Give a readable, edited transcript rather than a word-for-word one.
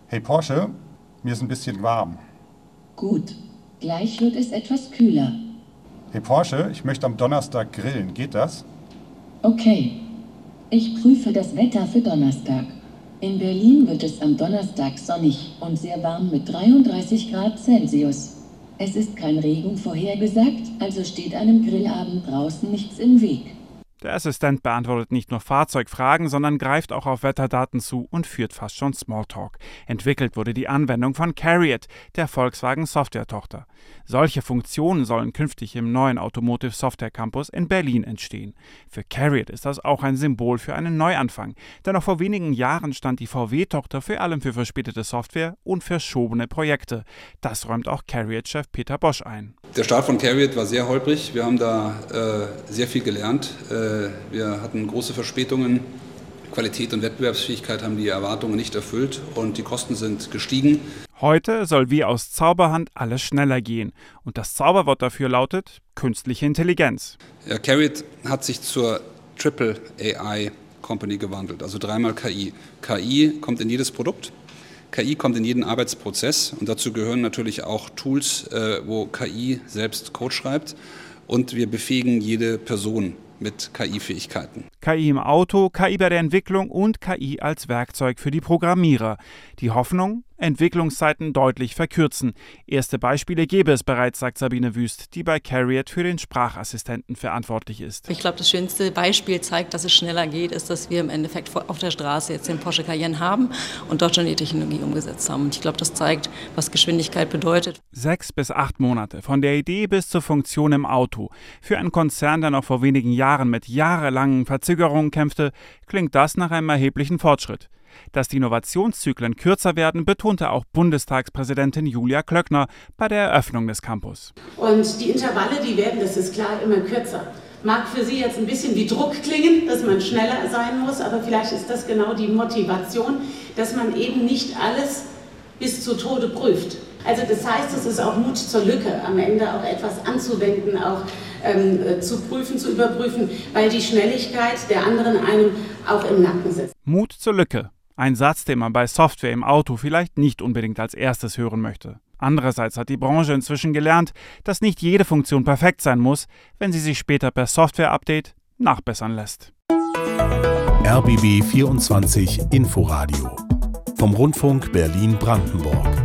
Hey Porsche, mir ist ein bisschen warm. Gut, gleich wird es etwas kühler. Hey Porsche, ich möchte am Donnerstag grillen. Geht das? Okay. Ich prüfe das Wetter für Donnerstag. In Berlin wird es am Donnerstag sonnig und sehr warm mit 33 Grad Celsius. Es ist kein Regen vorhergesagt, also steht einem Grillabend draußen nichts im Weg. Der Assistent beantwortet nicht nur Fahrzeugfragen, sondern greift auch auf Wetterdaten zu und führt fast schon Smalltalk. Entwickelt wurde die Anwendung von CARIAD, der Volkswagen-Software-Tochter. Solche Funktionen sollen künftig im neuen Automotive Software Campus in Berlin entstehen. Für CARIAD ist das auch ein Symbol für einen Neuanfang, denn noch vor wenigen Jahren stand die VW-Tochter vor allem für verspätete Software und verschobene Projekte. Das räumt auch CARIAD-Chef Peter Bosch ein. Der Start von CARIAD war sehr holprig. Wir haben da sehr viel gelernt. Wir hatten große Verspätungen. Qualität und Wettbewerbsfähigkeit haben die Erwartungen nicht erfüllt und die Kosten sind gestiegen. Heute soll wie aus Zauberhand alles schneller gehen. Und das Zauberwort dafür lautet künstliche Intelligenz. Ja, CARIAD hat sich zur Triple AI Company gewandelt, also dreimal KI. KI kommt in jedes Produkt. KI kommt in jeden Arbeitsprozess und dazu gehören natürlich auch Tools, wo KI selbst Code schreibt und wir befähigen jede Person mit KI-Fähigkeiten. KI im Auto, KI bei der Entwicklung und KI als Werkzeug für die Programmierer. Die Hoffnung? Entwicklungszeiten deutlich verkürzen. Erste Beispiele gäbe es bereits, sagt Sabine Wüst, die bei CARIAD für den Sprachassistenten verantwortlich ist. Ich glaube, das schönste Beispiel zeigt, dass es schneller geht, ist, dass wir im Endeffekt auf der Straße jetzt den Porsche Cayenne haben und dort schon die Technologie umgesetzt haben. Und ich glaube, das zeigt, was Geschwindigkeit bedeutet. 6 bis 8 Monate, von der Idee bis zur Funktion im Auto. Für einen Konzern, der noch vor wenigen Jahren mit jahrelangen Verzögerungen kämpfte, klingt das nach einem erheblichen Fortschritt. Dass die Innovationszyklen kürzer werden, betonte auch Bundestagspräsidentin Julia Klöckner bei der Eröffnung des Campus. Und die Intervalle, die werden, das ist klar, immer kürzer. Mag für Sie jetzt ein bisschen wie Druck klingen, dass man schneller sein muss, aber vielleicht ist das genau die Motivation, dass man eben nicht alles bis zu Tode prüft. Also das heißt, es ist auch Mut zur Lücke, am Ende auch etwas anzuwenden, auch zu prüfen, zu überprüfen, weil die Schnelligkeit der anderen einem auch im Nacken sitzt. Mut zur Lücke. Ein Satz, den man bei Software im Auto vielleicht nicht unbedingt als erstes hören möchte. Andererseits hat die Branche inzwischen gelernt, dass nicht jede Funktion perfekt sein muss, wenn sie sich später per Software-Update nachbessern lässt. RBB 24 Inforadio vom Rundfunk Berlin-Brandenburg.